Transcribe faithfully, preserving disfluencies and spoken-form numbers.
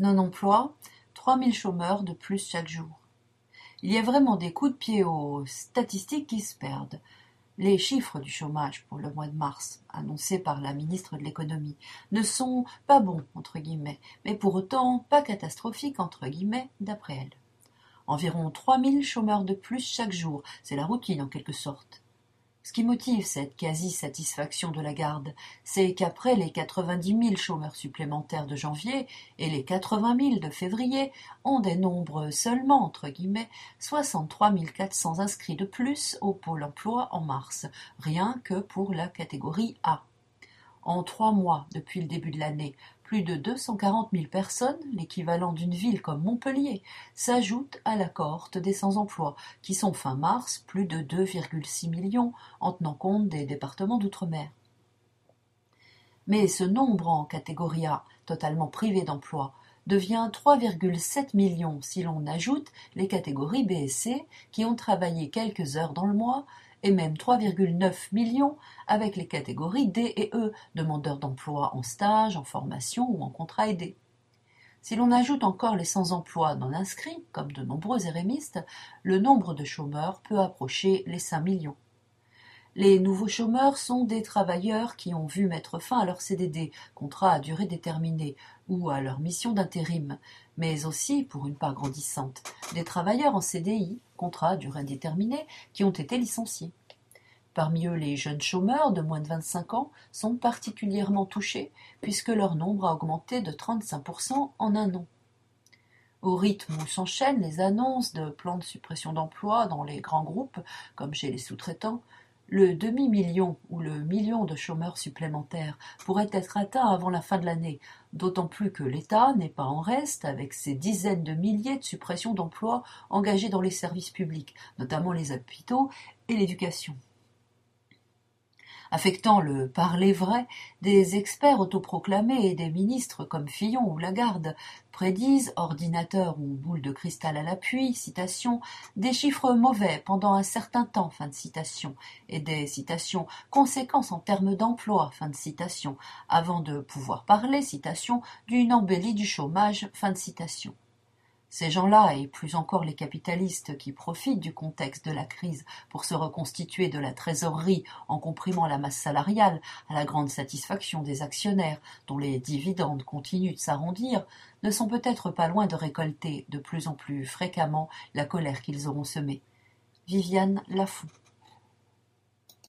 Non-emploi, trois mille chômeurs de plus chaque jour. Il y a vraiment des coups de pied aux statistiques qui se perdent. Les chiffres du chômage pour le mois de mars, annoncés par la ministre de l'économie, ne sont pas bons, entre guillemets, mais pour autant pas catastrophiques, entre guillemets, d'après elle. Environ trois mille chômeurs de plus chaque jour, c'est la routine en quelque sorte. Ce qui motive cette quasi-satisfaction de Lagarde, c'est qu'après les quatre-vingt-dix mille chômeurs supplémentaires de janvier et les quatre-vingt mille de février, on dénombre seulement, entre guillemets, soixante-trois mille quatre cents inscrits de plus au Pôle emploi en mars, rien que pour la catégorie A. En trois mois depuis le début de l'année, plus de deux cent quarante mille personnes, l'équivalent d'une ville comme Montpellier, s'ajoutent à la cohorte des sans-emploi, qui sont fin mars plus de deux virgule six millions, en tenant compte des départements d'outre-mer. Mais ce nombre en catégorie A, totalement privé d'emploi, devient trois virgule sept millions si l'on ajoute les catégories B et C qui ont travaillé quelques heures dans le mois, et même trois virgule neuf millions avec les catégories D et E, demandeurs d'emploi en stage, en formation ou en contrat aidé. Si l'on ajoute encore les sans-emploi non inscrits, comme de nombreux érémistes, le nombre de chômeurs peut approcher les cinq millions. Les nouveaux chômeurs sont des travailleurs qui ont vu mettre fin à leur C D D, contrat à durée déterminée, ou à leur mission d'intérim, mais aussi, pour une part grandissante, des travailleurs en C D I, contrat à durée déterminée, qui ont été licenciés. Parmi eux, les jeunes chômeurs de moins de vingt-cinq ans sont particulièrement touchés, puisque leur nombre a augmenté de trente-cinq pour cent en un an. Au rythme où s'enchaînent les annonces de plans de suppression d'emplois dans les grands groupes, comme chez les sous-traitants, le demi-million ou le million de chômeurs supplémentaires pourrait être atteint avant la fin de l'année, d'autant plus que l'État n'est pas en reste avec ses dizaines de milliers de suppressions d'emplois engagées dans les services publics, notamment les hôpitaux et l'éducation. Affectant le parler vrai, des experts autoproclamés et des ministres comme Fillon ou Lagarde prédisent, ordinateur ou boule de cristal à l'appui, citation, des chiffres mauvais pendant un certain temps, fin de citation, et des citations conséquences en termes d'emploi, fin de citation, avant de pouvoir parler, citation, d'une embellie du chômage, fin de citation. Ces gens-là, et plus encore les capitalistes qui profitent du contexte de la crise pour se reconstituer de la trésorerie en comprimant la masse salariale à la grande satisfaction des actionnaires dont les dividendes continuent de s'arrondir, ne sont peut-être pas loin de récolter de plus en plus fréquemment la colère qu'ils auront semée. Viviane Lafont.